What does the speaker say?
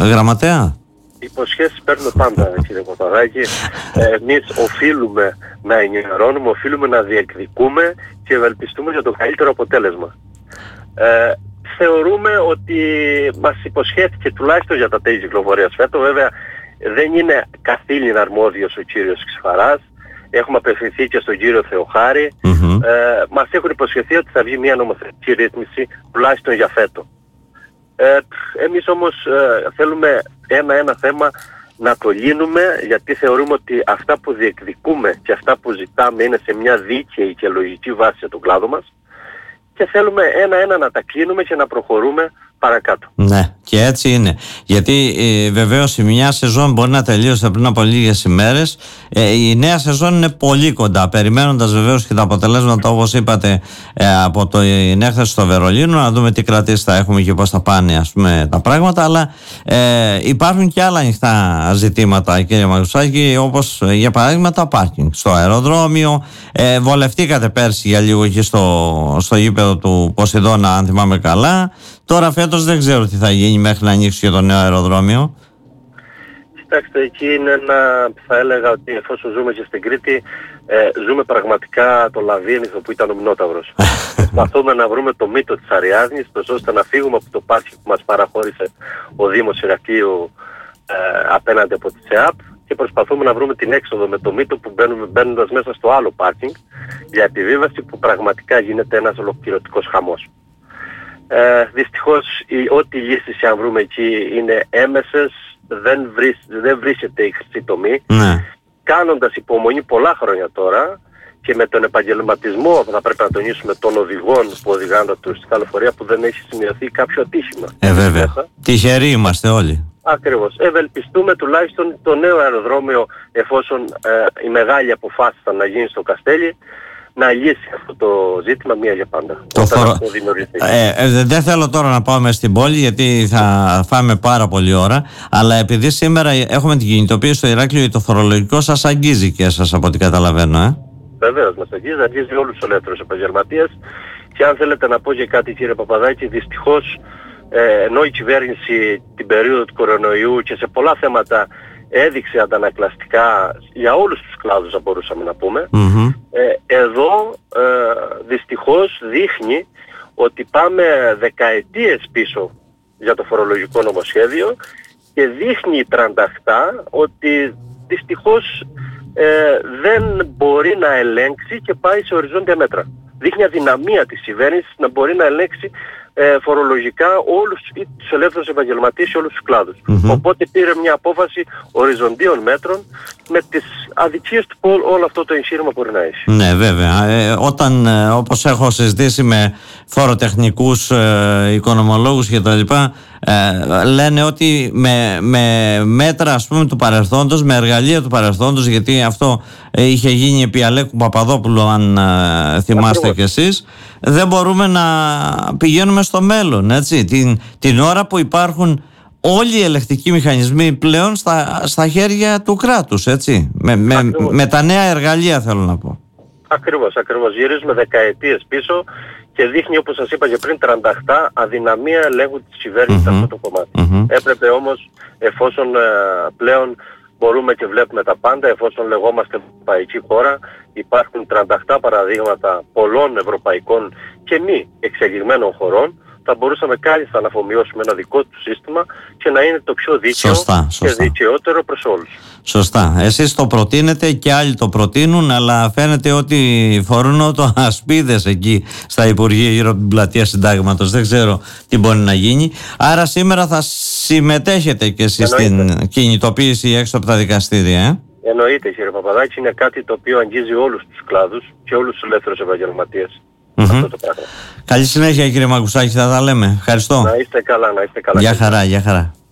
Γραμματέα. Υποσχέσεις παίρνουμε πάντα, κύριε Παπαδάκη. Εμείς οφείλουμε να ενημερώνουμε, οφείλουμε να διεκδικούμε και ευελπιστούμε για το καλύτερο αποτέλεσμα. Θεωρούμε ότι μας υποσχέθηκε τουλάχιστον για τα τέλη κυκλοφορίας φέτος. Βέβαια δεν είναι καθήλυνα αρμόδιος ο κύριος Ξηφαράς. Έχουμε απευθυνθεί και στον κύριο Θεοχάρη. Μας έχουν υποσχεθεί ότι θα βγει μια νομοθετική ρύθμιση τουλάχιστον για φέτος. Εμείς όμως θέλουμε ένα θέμα να το λύνουμε, γιατί θεωρούμε ότι αυτά που διεκδικούμε και αυτά που ζητάμε είναι σε μια δίκαιη και λογική βάση για τον κλάδο μας και θέλουμε ένα-ένα να τα κλείνουμε και να προχωρούμε παρακάτω. Ναι, και έτσι είναι. Γιατί βεβαίως η μια σεζόν μπορεί να τελείωσε πριν από λίγες ημέρες. Η νέα σεζόν είναι πολύ κοντά, περιμένοντας βεβαίως και τα αποτελέσματα, όπως είπατε, από την έκθεση στο Βερολίνο, να δούμε τι κρατήσεις θα έχουμε και πώς θα πάνε, ας πούμε, τα πράγματα. Αλλά υπάρχουν και άλλα ανοιχτά ζητήματα, κύριε Μαγουσάκη, όπως για παράδειγμα τα πάρκινγκ στο αεροδρόμιο. Βολευτήκατε πέρσι για λίγο εκεί στο γήπεδο του Ποσειδώνα, αν θυμάμαι καλά. Τώρα φέτος δεν ξέρω τι θα γίνει μέχρι να ανοίξει και το νέο αεροδρόμιο. Κοιτάξτε, εκεί είναι θα έλεγα ότι εφόσον ζούμε και στην Κρήτη, ζούμε πραγματικά το Λαβύρινθο που ήταν ο Μινόταυρος. Προσπαθούμε να βρούμε το μύτο της Αριάδνης, ώστε να φύγουμε από το πάρκινγκ που μας παραχώρησε ο Δήμος Ηρακλείου απέναντι από τη ΣΕΑΠ και προσπαθούμε να βρούμε την έξοδο με το μύτο που μπαίνοντας μέσα στο άλλο πάρκινγκ για επιβίβαση, που πραγματικά γίνεται ένας ολοκληρωτικός χαμός. Δυστυχώς ό,τι λύσεις αν βρούμε εκεί είναι έμεσες, δεν βρίσκεται η χρυσή τομή. Κάνοντας υπομονή πολλά χρόνια τώρα και με τον επαγγελματισμό, θα πρέπει να τονίσουμε, των οδηγών που οδηγάνε τα τουριστικά λεωφορεία, που δεν έχει σημειωθεί κάποιο ατύχημα. Βέβαια. Τυχεροί είμαστε όλοι. Ακριβώς. Ευελπιστούμε τουλάχιστον το νέο αεροδρόμιο, εφόσον οι μεγάλοι αποφάσισαν να γίνει στο Καστέλι, να λύσει αυτό το ζήτημα μία για πάντα. Δεν θέλω τώρα να πάμε στην πόλη, γιατί θα φάμε πάρα πολλή ώρα, αλλά επειδή σήμερα έχουμε την κινητοποίηση στο Ηράκλειο, το φορολογικό σας αγγίζει και εσάς, από ό,τι καταλαβαίνω. Βεβαίως μας αγγίζει όλους τους ελεύθερους επαγγελματίες. Και αν θέλετε να πω και κάτι, κύριε Παπαδάκη, δυστυχώς ενώ η κυβέρνηση την περίοδο του κορονοϊού και σε πολλά θέματα έδειξε αντανακλαστικά για όλους τους κλάδους, θα μπορούσαμε να πούμε, εδώ δυστυχώς δείχνει ότι πάμε δεκαετίες πίσω για το φορολογικό νομοσχέδιο και δείχνει η τρανταχτά ότι δυστυχώς δεν μπορεί να ελέγξει και πάει σε οριζόντια μέτρα. Δείχνει αδυναμία της κυβέρνησης να μπορεί να ελέγξει φορολογικά όλους τους ελεύθερους επαγγελματίες σε όλους τους κλάδους. Οπότε πήρε μια απόφαση οριζοντίων μέτρων με τις αδικίες του όλο αυτό το εγχείρημα μπορεί να έχει. Ναι, βέβαια. Όταν, όπως έχω συζητήσει με φοροτεχνικούς, οικονομολόγους κτλ., λένε ότι με μέτρα, ας πούμε, του παρελθόντος, με εργαλεία του παρελθόντος, γιατί αυτό είχε γίνει επί Αλέκου Παπαδόπουλου, αν θυμάστε κι εσείς, δεν μπορούμε να πηγαίνουμε στο μέλλον, έτσι, την ώρα που υπάρχουν όλοι οι ελεκτικοί μηχανισμοί πλέον στα χέρια του κράτους, έτσι, με τα νέα εργαλεία, θέλω να πω. Ακριβώς. Γυρίζουμε δεκαετίες πίσω και δείχνει, όπως σας είπα και πριν, τρανταχτά αδυναμία ελέγχου της κυβέρνησης σε αυτό το κομμάτι. Έπρεπε όμως, εφόσον πλέον μπορούμε και βλέπουμε τα πάντα, εφόσον λεγόμαστε ευρωπαϊκή χώρα, υπάρχουν τρανταχτά παραδείγματα πολλών ευρωπαϊκών και μη εξελιγμένων χωρών, θα μπορούσαμε κάλλιστα να αφομοιώσουμε ένα δικό του σύστημα και να είναι το πιο δίκαιο και δικαιότερο προς όλους. Σωστά. Εσείς το προτείνετε και άλλοι το προτείνουν, αλλά φαίνεται ότι φορούν το ασπίδες εκεί στα Υπουργεία γύρω από την πλατεία Συντάγματος. Δεν ξέρω τι μπορεί να γίνει. Άρα σήμερα θα συμμετέχετε και εσείς στην κινητοποίηση έξω από τα δικαστήρια. Εννοείται, κύριε Παπαδάκη, είναι κάτι το οποίο αγγίζει όλους τους κλάδους και όλους τους ελεύθερους επαγγελματίες. Αυτό το πράγμα. Καλή συνέχεια, κύριε Μαγκουσάκη, θα τα λέμε. Ευχαριστώ. Να είστε καλά, Γεια χαρά.